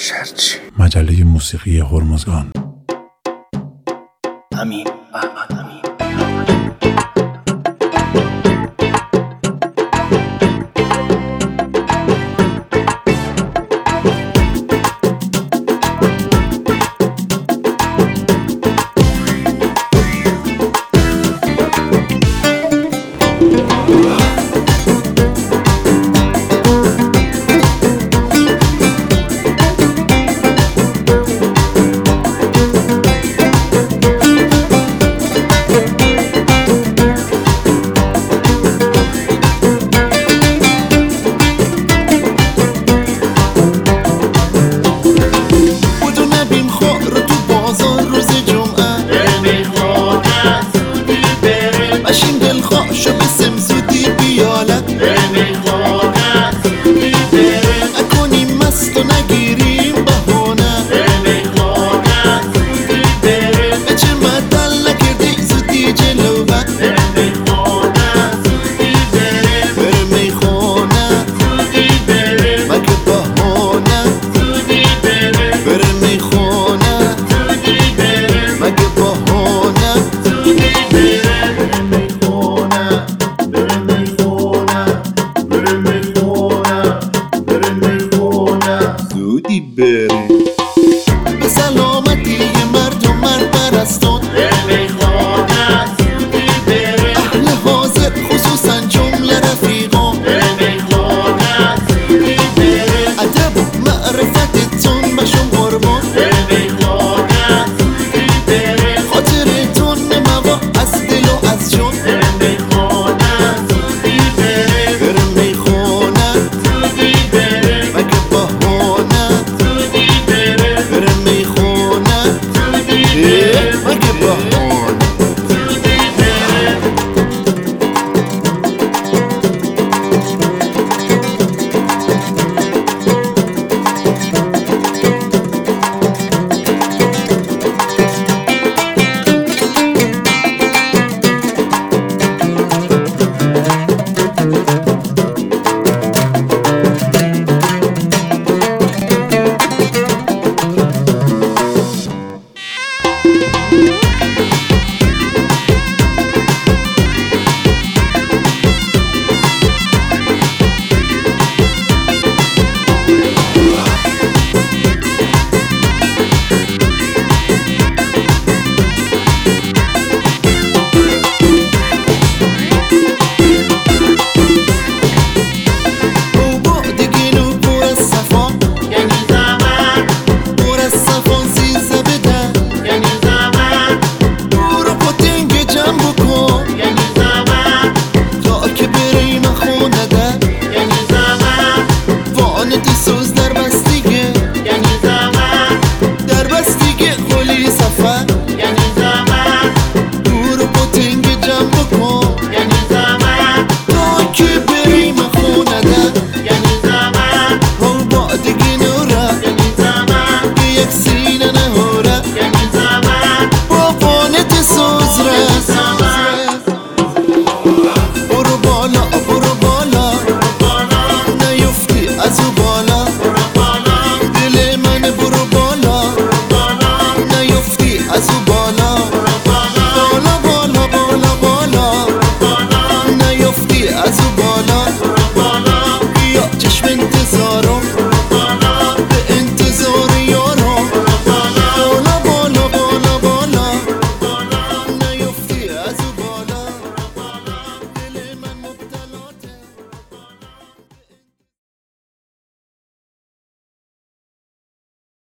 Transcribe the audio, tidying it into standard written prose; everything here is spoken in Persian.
شرچی. مجله موسیقی هرمزگان. امین احمد امین. بشین دلخواه شو بسم زودی بیالت میخوانه زودی بریم نکنیم مست و نگیریم بهانه میخوانه زودی بریم به چه مدل نکردی زودی جلو میخوانه زودی بریم میخوانه زودی بریم مگه بهانه زودی بریم میخوانه زودی بریم مگه بهانه زودی بریم زودی بریم